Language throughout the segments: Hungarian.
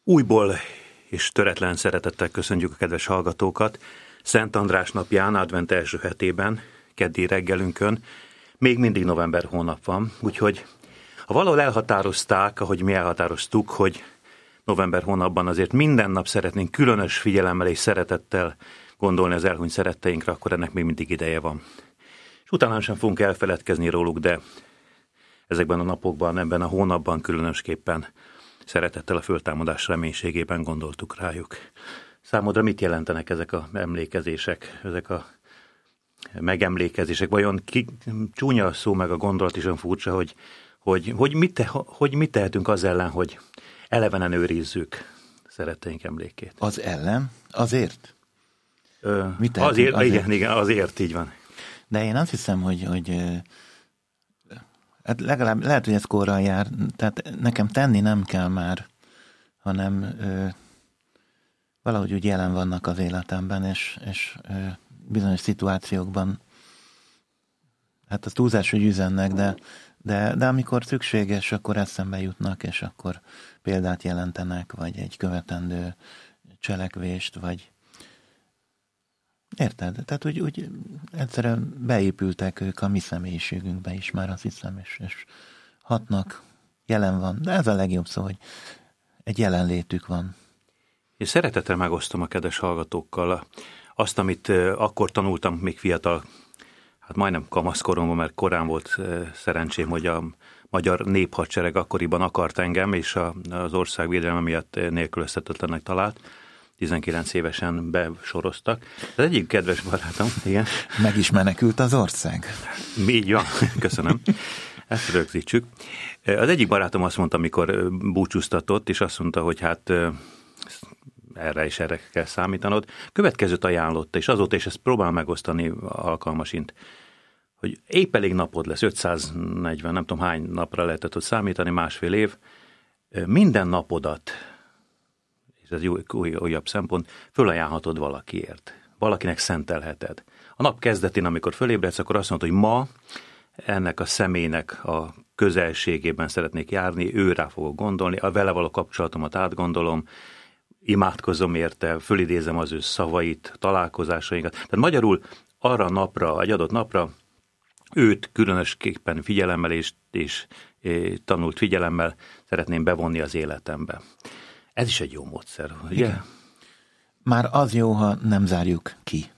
Újból és töretlen szeretettel köszöntjük a kedves hallgatókat. Szent András napján, advent első hetében, keddi reggelünkön, még mindig november hónap van, úgyhogy ha valahol elhatározták, ahogy mi elhatároztuk, hogy november hónapban azért minden nap szeretnénk különös figyelemmel és szeretettel gondolni az elhunyt szeretteinkre, akkor ennek még mindig ideje van. És utána sem fogunk elfeledkezni róluk, de ezekben a napokban, ebben a hónapban különösképpen szeretettel a föltámadás reménységében gondoltuk rájuk. Számodra mit jelentenek ezek a emlékezések, ezek a megemlékezések? Vajon csúnya a szó meg a gondolat is olyan furcsa, hogy mit tehetünk az ellen, hogy elevenen őrizzük szeretteink emlékét? Az ellen? Azért? Azért? Igen, azért így van. De én azt hiszem, hogy hát legalább lehet, hogy ez korral jár, tehát nekem tenni nem kell már, hanem valahogy úgy jelen vannak az életemben, és bizonyos szituációkban, hát az túlzás, hogy üzennek, de amikor szükséges, akkor eszembe jutnak, és akkor példát jelentenek, vagy egy követendő cselekvést, vagy érted? Tehát úgy egyszerűen beépültek ők a mi személyiségünkbe is, már azt hiszem, és hatnak, jelen van. De ez a legjobb szó, hogy egy jelenlétük van. És szeretettel megosztom a kedves hallgatókkal azt, amit akkor tanultam még fiatal, hát majdnem kamaszkoromban, mert korán volt szerencsém, hogy a magyar néphadsereg akkoriban akart engem, és az ország védelme miatt nélkülözhetetlennek talált. 19 évesen besoroztak. Az egyik kedves barátom, igen. Meg is menekült az ország. Így van, köszönöm. Ezt rögzítsük. Az egyik barátom azt mondta, amikor búcsúztatott, és azt mondta, hogy hát erre és erre kell számítanod. Következőt ajánlotta, és azóta is ezt próbálom megosztani alkalmasint, hogy épp elég napod lesz, 540, nem tudom hány napra lehetett ott számítani, másfél év. Minden napodat, ez újabb szempont, fölajánlhatod valakiért. Valakinek szentelheted. A nap kezdetén, amikor fölébredsz, akkor azt mondod, hogy ma ennek a személynek a közelségében szeretnék járni, őrá fogok gondolni, a vele való kapcsolatomat átgondolom, imádkozom érte, fölidézem az ő szavait, találkozásainkat. Tehát magyarul arra a napra, egy adott napra őt különösképpen figyelemmel és tanult figyelemmel szeretném bevonni az életembe. Ez is egy jó módszer, ugye? Igen. Már az jó, ha nem zárjuk ki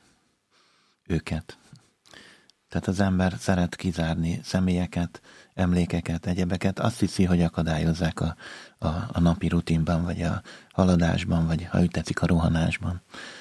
őket. Tehát az ember szeret kizárni személyeket, emlékeket, egyebeket. Azt hiszi, hogy akadályozzák a napi rutinban, vagy a haladásban, vagy ha úgy tetszik, a rohanásban.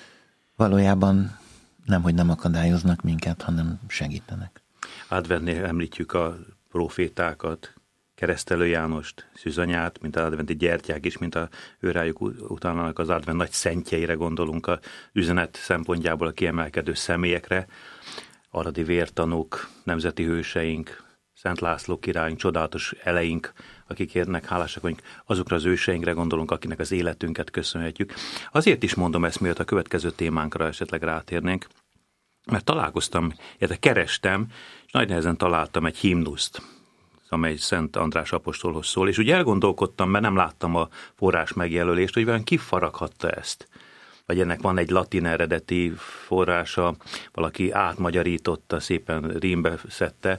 Valójában nemhogy nem akadályoznak minket, hanem segítenek. Adventnél említjük a profétákat, Keresztelő Jánost, Szűzanyát, mint az adventi gyertyák is, mint a őrájuk utána az advent nagy szentjeire gondolunk a üzenet szempontjából a kiemelkedő személyekre, aradi vértanúk, nemzeti hőseink, Szent László királyunk, csodálatos eleink, akiknek hálásak vagyunk, azokra az őseinkre gondolunk, akinek az életünket köszönhetjük. Azért is mondom ezt, miatt a következő témánkra esetleg rátérnénk, mert találkoztam, illetve kerestem, és nagy nehezen találtam egy himnuszt, amely Szent András apostolhoz szól, és úgy elgondolkodtam, mert nem láttam a forrás megjelölést, hogy vajon ki faraghatta ezt. Vagy ennek van egy latin eredeti forrása, valaki átmagyarította, szépen rímbe szedte,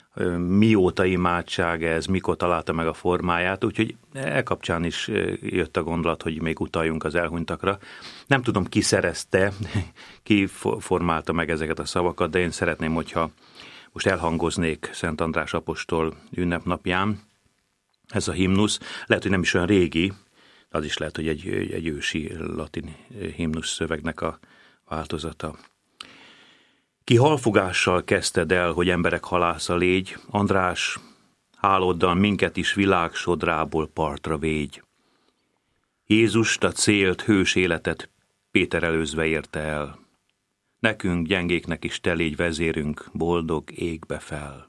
mióta imádság ez, mikor találta meg a formáját, úgyhogy kapcsán is jött a gondolat, hogy még utaljunk az elhunytakra. Nem tudom, ki szerezte, ki formálta meg ezeket a szavakat, de én szeretném, hogyha most elhangoznék Szent András apostol ünnepnapján. Ez a himnusz lehet, hogy nem is olyan régi, az is lehet, hogy egy ősi latin himnusz szövegnek a változata. Ki halfogással kezdted el, hogy emberek halásza légy, András, háloddal minket is világ sodrából partra végy. Jézust, a célt, hős életet Péter előzve érte el. Nekünk, gyengéknek is te légy vezérünk, boldog égbe fel.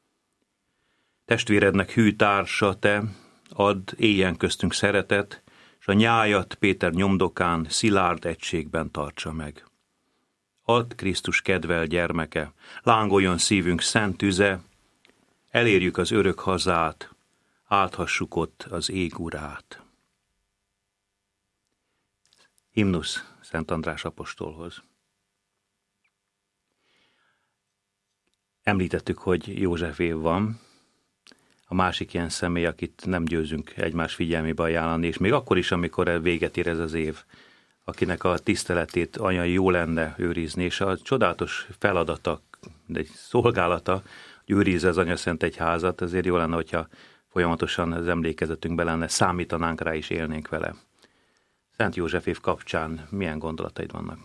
Testvérednek hű társa te, add éljen köztünk szeretet, s a nyájat Péter nyomdokán szilárd egységben tartsa meg. Add Krisztus kedvel gyermeke, lángoljon szívünk szent tüze, elérjük az örök hazát, áthassuk ott az ég urát. Himnusz Szent András apostolhoz. Említettük, hogy József év van, a másik ilyen személy, akit nem győzünk egymás figyelmébe ajánlani, és még akkor is, amikor véget ér ez az év, akinek a tiszteletét olyan jó lenne őrizni, és a csodálatos feladata, egy szolgálata, hogy őrizze az Anyaszent Egyházat, azért jó lenne, hogyha folyamatosan az emlékezetünkben lenne, számítanánk rá és élnénk vele. Szent József év kapcsán milyen gondolataid vannak?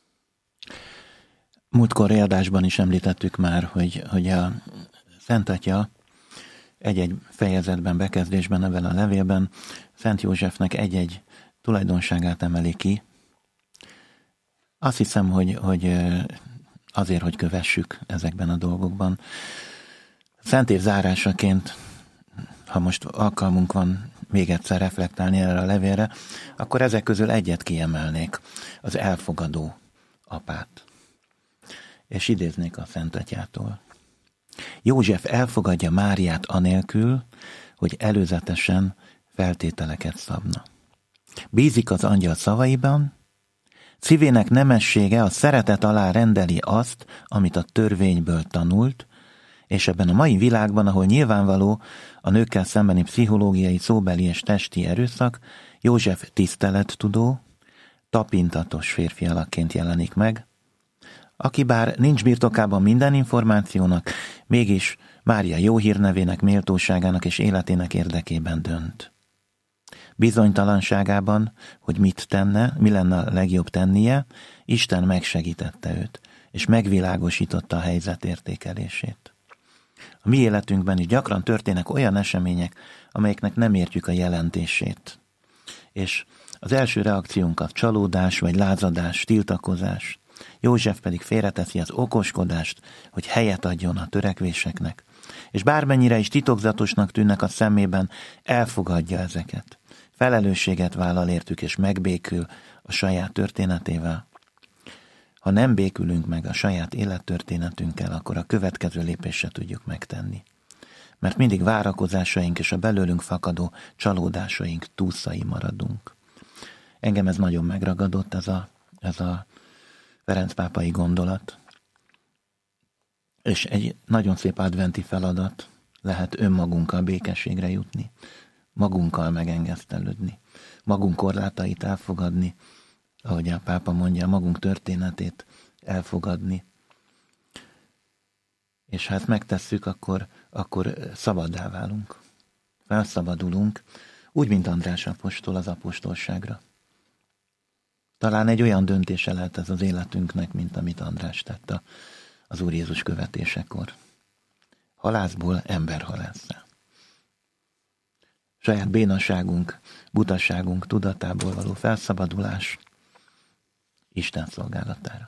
Múltkori adásban is említettük már, hogy a Szent Atya egy-egy fejezetben, bekezdésben, ebben a levélben Szent Józsefnek egy-egy tulajdonságát emeli ki. Azt hiszem, hogy azért, hogy kövessük ezekben a dolgokban. Szent év zárásaként, ha most alkalmunk van még egyszer reflektálni erre a levélre, akkor ezek közül egyet kiemelnék, az elfogadó apát. És idéznék a Szent Atyától. József elfogadja Máriát anélkül, hogy előzetesen feltételeket szabna. Bízik az angyal szavaiban, szívének nemessége a szeretet alá rendeli azt, amit a törvényből tanult, és ebben a mai világban, ahol nyilvánvaló a nőkkel szembeni pszichológiai, szóbeli és testi erőszak, József tisztelettudó, tapintatos férfi alakként jelenik meg, aki bár nincs birtokában minden információnak, mégis Mária jó hírnevének, méltóságának és életének érdekében dönt. Bizonytalanságában, hogy mit tenne, mi lenne a legjobb tennie, Isten megsegítette őt, és megvilágosította a helyzet értékelését. A mi életünkben is gyakran történnek olyan események, amelyeknek nem értjük a jelentését. És az első reakciónk a csalódás, vagy lázadás, tiltakozás. József pedig félreteszi az okoskodást, hogy helyet adjon a törekvéseknek, és bármennyire is titokzatosnak tűnnek a szemében, elfogadja ezeket. Felelősséget vállal értük, és megbékül a saját történetével. Ha nem békülünk meg a saját élettörténetünkkel, akkor a következő lépést se tudjuk megtenni. Mert mindig várakozásaink és a belőlünk fakadó csalódásaink túlszai maradunk. Engem ez nagyon megragadott, ez a Ferenc pápai gondolat. És egy nagyon szép adventi feladat lehet önmagunkkal békességre jutni, magunkkal megengesztelődni, magunk korlátait elfogadni, ahogy a pápa mondja, magunk történetét elfogadni. És ha ezt megtesszük, akkor szabaddá válunk. Felszabadulunk, úgy, mint András apostol az apostolságra. Talán egy olyan döntése lehet ez az életünknek, mint amit András tett az Úr Jézus követésekor. Halászból emberhalásszá. Saját bénaságunk, butaságunk tudatából való felszabadulás Isten szolgálatára.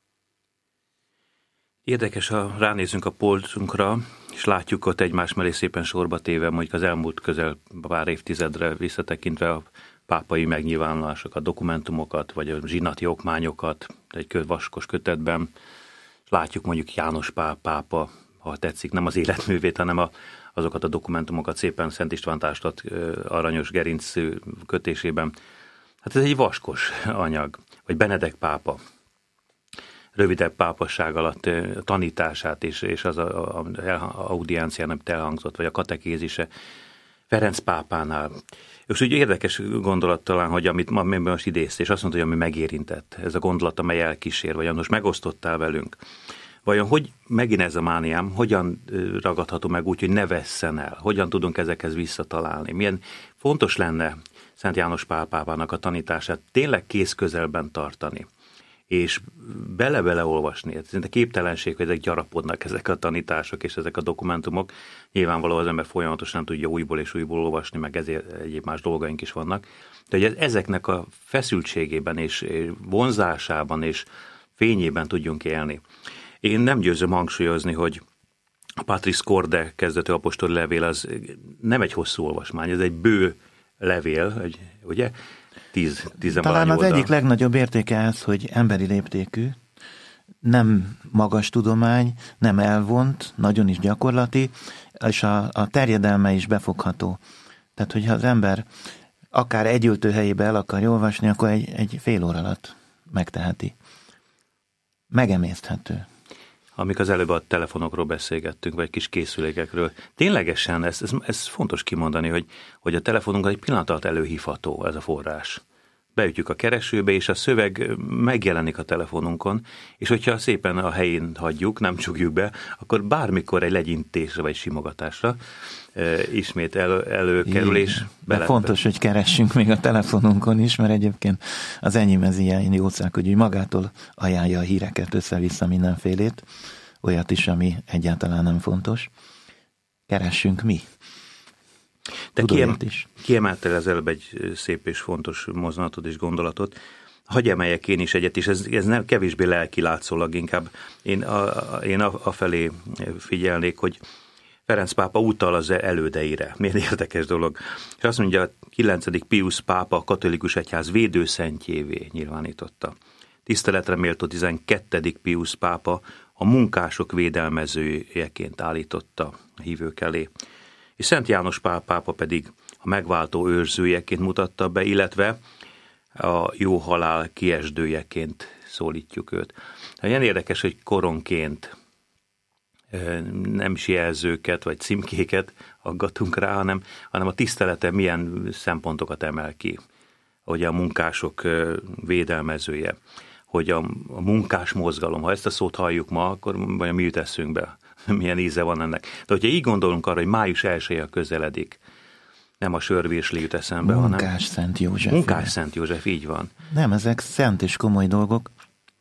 Érdekes, ha ránézünk a polcunkra, és látjuk ott egymás mellé szépen sorba téve, mondjuk az elmúlt közel pár évtizedre visszatekintve a pápai megnyilvánulásokat, dokumentumokat, vagy a zsinati okmányokat egy vaskos kötetben. És látjuk mondjuk János Pál pápa, ha tetszik, nem az életművét, hanem azokat a dokumentumokat szépen Szent István társat aranyos gerinc kötésében. Hát ez egy vaskos anyag. Vagy Benedek pápa, rövidebb pápasság alatt tanítását és az audiencián, amit elhangzott, vagy a katekézise Ferenc pápánál. És úgy érdekes gondolat talán, hogy amit most idézte, és azt mondta, hogy ami megérintett, ez a gondolat, amely elkísér, vagy most megosztottál velünk. Vajon hogy, megint ez a mániám, hogyan ragadható meg úgy, hogy ne vesszen el? Hogyan tudunk ezekhez visszatalálni? Milyen fontos lenne Szent János Pál pápának a tanítását tényleg kéz közelben tartani, és bele-bele olvasni. Szinte képtelenség, hogy ezek gyarapodnak, ezek a tanítások és ezek a dokumentumok. Nyilvánvalóan az ember folyamatosan tudja újból és újból olvasni, meg ezért egyéb más dolgaink is vannak. De hogy ezeknek a feszültségében és vonzásában és fényében tudjunk élni. Én nem győzöm hangsúlyozni, hogy a Patris Corde kezdetű apostoli levél az nem egy hosszú olvasmány, ez egy bő levél, ugye? 10 Talán az oldal. egyik legnagyobb értéke ez, hogy emberi léptékű, nem magas tudomány, nem elvont, nagyon is gyakorlati, és a terjedelme is befogható. Tehát, hogyha az ember akár egy ültőhelyébe el akarja olvasni, akkor egy fél óra alatt megteheti. Megemészthető. Amik az előbb a telefonokról beszélgettünk, vagy kis készülékekről, ténylegesen ez fontos kimondani, hogy a telefonunk egy pillanat alatt előhívható, ez a forrás. Beütjük a keresőbe, és a szöveg megjelenik a telefonunkon, és hogyha szépen a helyén hagyjuk, nem csukjuk be, akkor bármikor egy legyintésre vagy simogatásra ismét előkerül, és de fontos, hogy keressünk még a telefonunkon is, mert egyébként az enyém ez ilyen jószág, hogy magától ajánlja a híreket össze-vissza mindenfélét, olyat is, ami egyáltalán nem fontos. Keressünk mi. Te kiemeltél az előbb egy szép és fontos mozdulatot és gondolatot. Hagy emeljek én is egyet, és ez nem kevésbé lelki látszólag, inkább én afelé figyelnék, hogy Ferenc pápa utal az elődeire. Milyen érdekes dolog. És azt mondja, 9. Piusz pápa a katolikus egyház védőszentjévé nyilvánította. Tiszteletre méltó 12. Piusz pápa a munkások védelmezőjeként állította a hívők elé. És Szent János Pál pápa pedig a megváltó őrzőjeként mutatta be, illetve a jó halál kiesdőjeként szólítjuk őt. Ilyen érdekes, hogy koronként nem is jelzőket vagy címkéket aggatunk rá, hanem a tisztelete milyen szempontokat emel ki. Hogy a munkások védelmezője, hogy a munkás mozgalom, ha ezt a szót halljuk ma, akkor vagy mi jut eszünkbe, milyen íze van ennek. De hogyha így gondolunk arra, hogy május 1-je közeledik, nem a sörvirsli jut eszembe, Munkás Szent József. Munkás Szent József, így van. Nem, ezek szent és komoly dolgok.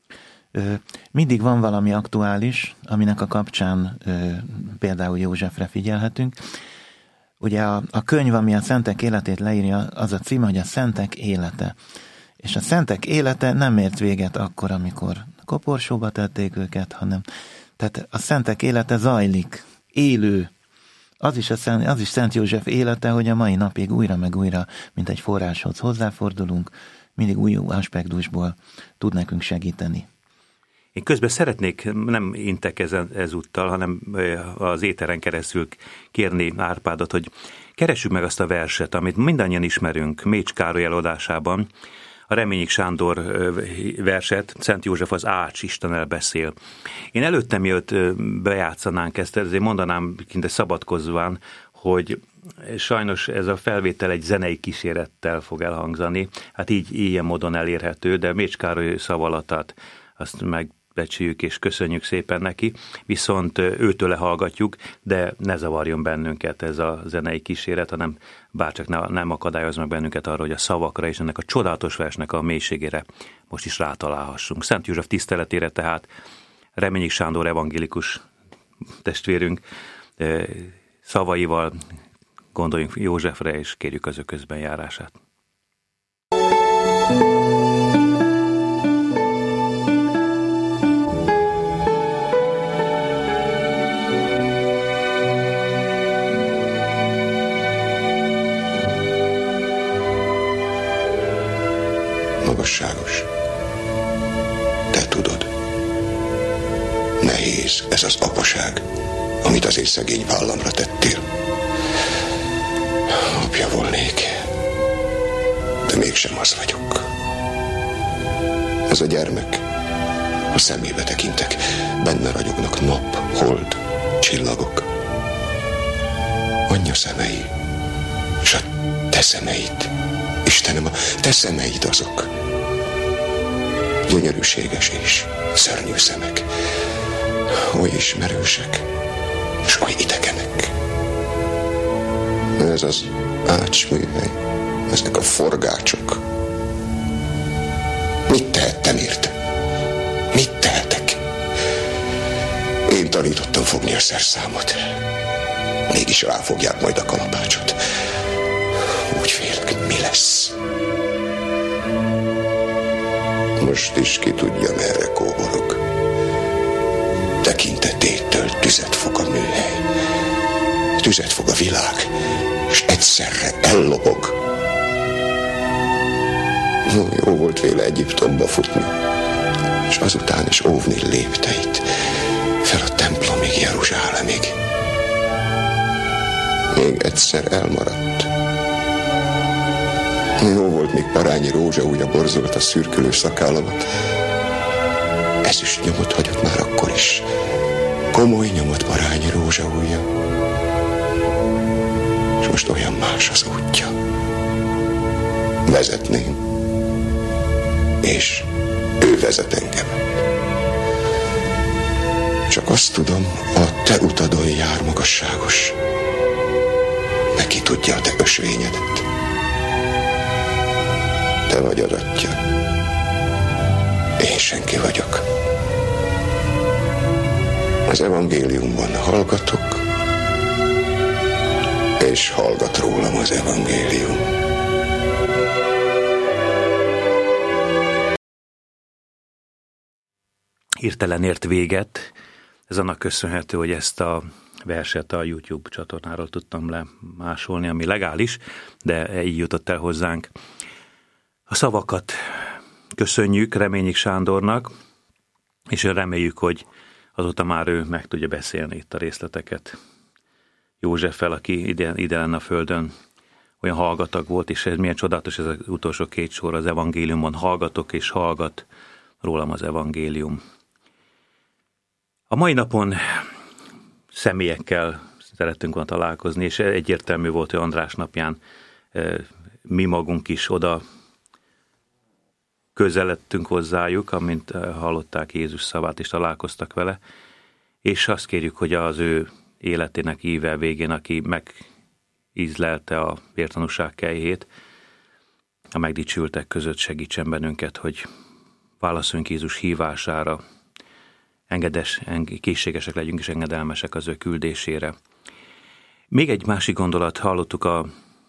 Mindig van valami aktuális, aminek a kapcsán például Józsefre figyelhetünk. Ugye a könyv, ami a szentek életét leírja, az a címe, hogy a szentek élete. És a szentek élete nem ért véget akkor, amikor koporsóba tették őket, hanem tehát a szentek élete zajlik, élő. Az is Szent József élete, hogy a mai napig újra meg újra, mint egy forráshoz hozzáfordulunk, mindig új aspektusból tud nekünk segíteni. Én közben szeretnék, nem intek ezúttal, hanem az éteren keresztül kérni Árpádot, hogy keressük meg azt a verset, amit mindannyian ismerünk Mécs Károly előadásában, a Reményik Sándor verset, Szent József az ács, Istennel beszél. Én előttem jött, bejátszanánk ezt, ezért mondanám kinte szabadkozván, hogy sajnos ez a felvétel egy zenei kísérettel fog elhangzani, hát így ilyen módon elérhető, de Mécs Károly szavalatát azt megbecsüljük és köszönjük szépen neki, viszont őtőle hallgatjuk, de ne zavarjon bennünket ez a zenei kíséret, hanem bárcsak nem akadályoz meg bennünket arra, hogy a szavakra és ennek a csodálatos versnek a mélységére most is rátalálhassunk. Szent József tiszteletére tehát Reményik Sándor evangélikus testvérünk szavaival gondoljunk Józsefre, és kérjük az ő közbenjárását. Magasságos, te tudod, nehéz ez az apaság, amit az én szegény vállamra tettél. Apja volnék, de mégsem az vagyok. Ez a gyermek, a szemébe tekintek, benne ragyognak nap, hold, csillagok. Anyja szemei, és a te szemeid, Istenem, a te szemeid azok. Gyönyörűséges és szörnyű szemek, oly ismerősek, és oly idegenek. Ez az ácsműhely, ezek a forgácsok. Mit tehettem érte? Mit tehetek? Én tanítottam fogni a szerszámot. Mégis ráfogják majd a kalapácsot. Úgy félek, mi lesz? Most is ki tudja, merre kóborog. Tekintetétől tüzet fog a műhely. Tüzet fog a világ, és egyszerre ellobog. Jó volt véle Egyiptomba futni, és azután is óvni lépteit fel a templomig, Jeruzsálemig. Még egyszer elmaradt. Jó volt, még parányi rózsaújja borzolt a szürkülő szakállamat. Ezüst nyomot hagyott már akkor is. Komoly nyomot parányi rózsaújja. És most olyan más az útja. Vezetném. És ő vezet engem. Csak azt tudom, a te utadon jár magasságos. Neki tudja a te ösvényedet. Te vagy adatja. Én senki vagyok. Az evangéliumban hallgatok, és hallgat rólam az evangélium. Hirtelen ért véget. Ez annak köszönhető, hogy ezt a verset a YouTube csatornáról tudtam lemásolni, ami legális, de így jutott el hozzánk. A szavakat köszönjük Reményik Sándornak, és reméljük, hogy azóta már ő meg tudja beszélni itt a részleteket. Józseffel, aki ide lenne a földön, olyan hallgatag volt, és ez milyen csodálatos ez az utolsó 2 sor az evangéliumon. Hallgatok és hallgat rólam az evangélium. A mai napon személyekkel szerettünk volna találkozni, és egyértelmű volt, hogy András napján mi magunk is oda közeledtünk hozzájuk, amint hallották Jézus szavát, és találkoztak vele, és azt kérjük, hogy az ő életének íve végén, aki megízlelte a vértanúság kelyhét, a megdicsültek között segítsen bennünket, hogy válaszoljunk Jézus hívására, készségesek legyünk és engedelmesek az ő küldésére. Még egy másik gondolat, hallottuk a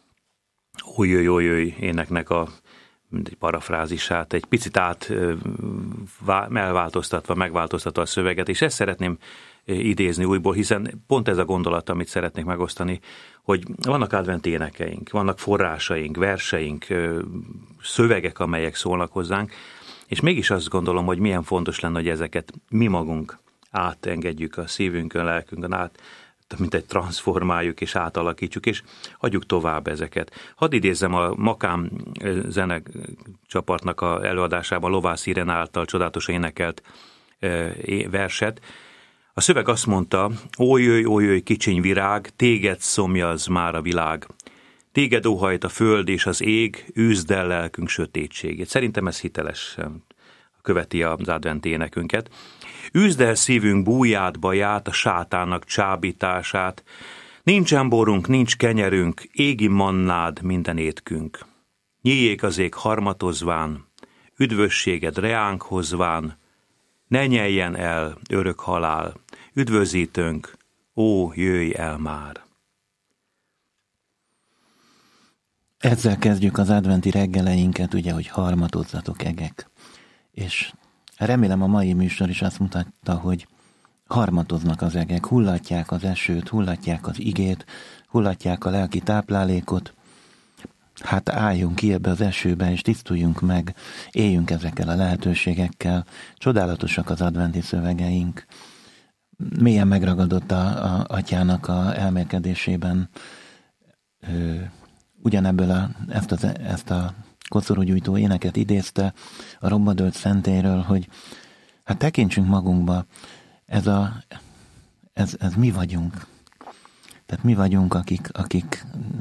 Ójöjj éneknek a parafrázisát, egy picit megváltoztatva a szöveget, és ezt szeretném idézni újból, hiszen pont ez a gondolat, amit szeretnék megosztani, hogy vannak adventi énekeink, vannak forrásaink, verseink, szövegek, amelyek szólnak hozzánk, és mégis azt gondolom, hogy milyen fontos lenne, hogy ezeket mi magunk átengedjük a szívünkön, lelkünkön át, mint egy transformáljuk és átalakítsuk, és adjuk tovább ezeket. Hadd idézzem a Makám zenecsapatnak a előadásában Lovász Irén által csodálatosan énekelt verset. A szöveg azt mondta: Ójöjj, kicsiny virág, téged szomjaz már a világ. Téged óhajt a föld és az ég, űzd el lelkünk sötétségét. Szerintem ez hitelesen követi az adventi énekünket. Űzd el szívünk búját, baját, a sátának csábítását. Nincsen borunk, nincs kenyerünk, égi mannád minden étkünk. Nyíljék az ég harmatozván, üdvösséged reánk hozván, ne nyeljen el örök halál, üdvözítőnk, ó, jöjj el már! Ezzel kezdjük az adventi reggeleinket, ugye, hogy harmatozzatok egek. És remélem a mai műsor is azt mutatta, hogy harmatoznak az egek, hullatják az esőt, hullatják az igét, hullatják a lelki táplálékot. Hát álljunk ki ebbe az esőbe, és tisztuljunk meg, éljünk ezekkel a lehetőségekkel. Csodálatosak az adventi szövegeink. Mélyen megragadott a atyának a elmélkedésében ugyanebből ezt a koszorúgyújtó éneket idézte a rombadölt szentélyről, hogy hát tekintsünk magunkba, ez mi vagyunk. Tehát mi vagyunk, akik